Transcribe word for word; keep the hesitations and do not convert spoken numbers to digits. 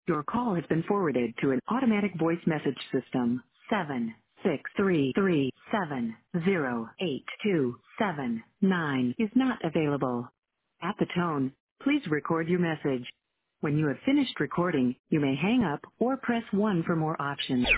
Your call has been forwarded to an automatic voice message system. Seven six three three seven zero eight two seven nine is not available. At the tone, please record your message. When you have finished recording, you may hang up or press one for more options.